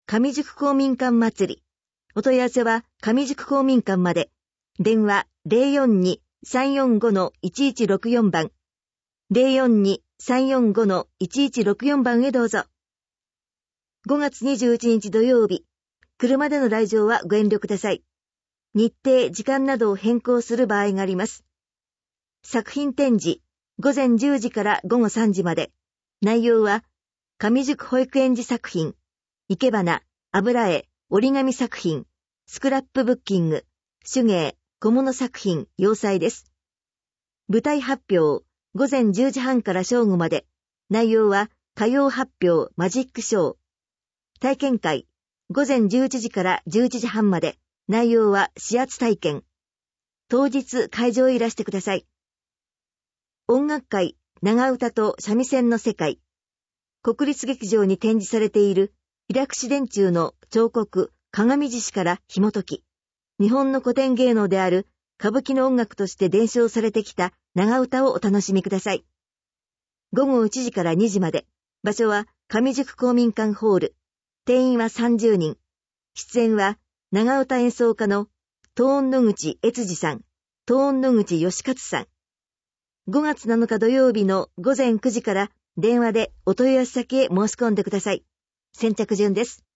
上宿公民館祭り。お問い合わせは上宿公民館まで。電話 042-345-1164 番。042-345-1164 番へどうぞ。5月21日土曜日。車での来場はご遠慮ください。日程、時間などを変更する場合があります。作品展示、午前10時から午後3時まで。内容は、上宿保育園児作品、生け花、油絵、折り紙作品、スクラップブッキング、手芸、小物作品、洋裁です。舞台発表、午前10時半から正午まで。内容は、歌謡発表、マジックショー。体験会、午前11時から11時半まで。内容は、指圧体験。当日会場へいらしてください。音楽会、長唄と三味線の世界。国立劇場に展示されている、平櫛田中の彫刻、鏡獅子から紐解き。日本の古典芸能である歌舞伎の音楽として伝承されてきた長唄をお楽しみください。午後1時から2時まで。場所は上宿公民館ホール。定員は30人。出演は長唄演奏家の東音野口悦司さん、東音野口義勝さん。5月7日土曜日の午前9時から電話でお問い合わせ先へ申し込んでください。先着順です。